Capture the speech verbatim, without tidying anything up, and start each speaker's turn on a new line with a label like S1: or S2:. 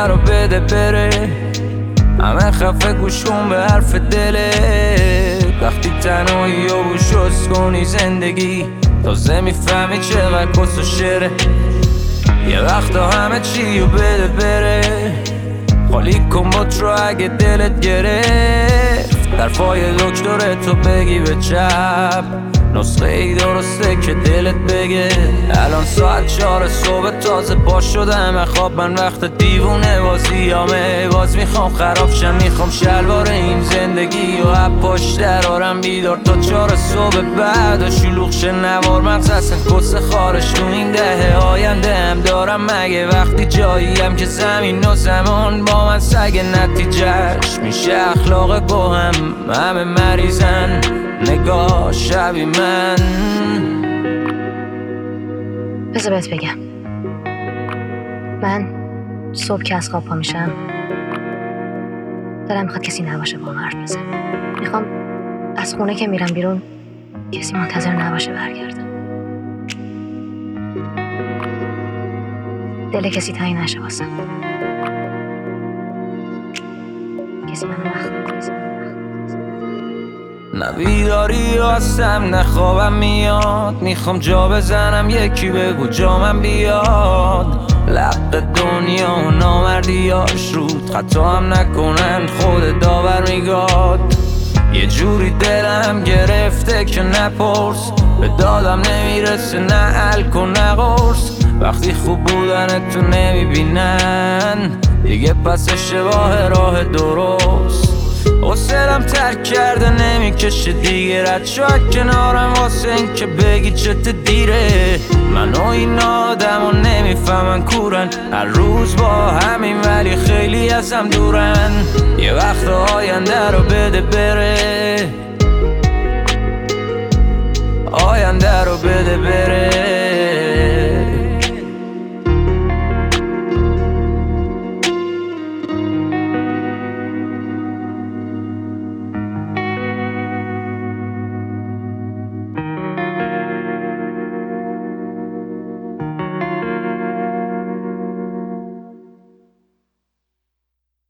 S1: رو بده بره، همه خفه گوش کن به حرف دلت. وقتی تنهایی و بوشست کنی زندگی، تازه میفهمی چقدر کس و شره. یه وقتا همه چی رو بده بره، خالی کن بات رو اگه دلت گرفت. درفای دکتره تو بگی به چپ، نسخه ای درسته که دلت بگه. الان ساعت چهار صبح تازه باز شدم خواب، من وقت دیوونه بازیامه. باز میخوام خراب شم، میخوام شلوار این زندگی و اب پاش درارم بیدار تا چهار صبح بعد و شلوغ شه نوار مغز. اصلا کس خارش تو این دهه آینده هم دارم مگه؟ وقتی جاییم که زمین و زمان با من سگ نتیجهش میشه اخلاق گوهم. همه مریضن نگاه شبی من.
S2: بذار بهت بگم، من صبح که از خواب پا میشم دلم میخواد کسی نباشه با حرف بزن. میخوام از خونه که میرم بیرون کسی منتظر نباشه برگردم. دل کسی تنگ نشه واسم، کسی منو نخواد، کسی منو
S1: نه بیداری هستم نه خوابم میاد، میخوام جا بزنم یکی بگو جامم بیاد. لق دنیا و نامردیاش رود خطا هم نکنن خود داور میگاد. یه جوری دلم گرفته که نپرس، به دادم نمیرسه نه علک و نه قرص. وقتی خوب بودن تو نمیبینن دیگه پس اشتباه راه درست. حسلم ترک کرده نمیکشه دیگه، رد شو کنارم واسه این که بگی چت دیره. من و این آدم و نمیفهمن کورن، هر روز با همین ولی خیلی ازم دورن. یه وقت آینده رو بده بره، آینده رو بده بره.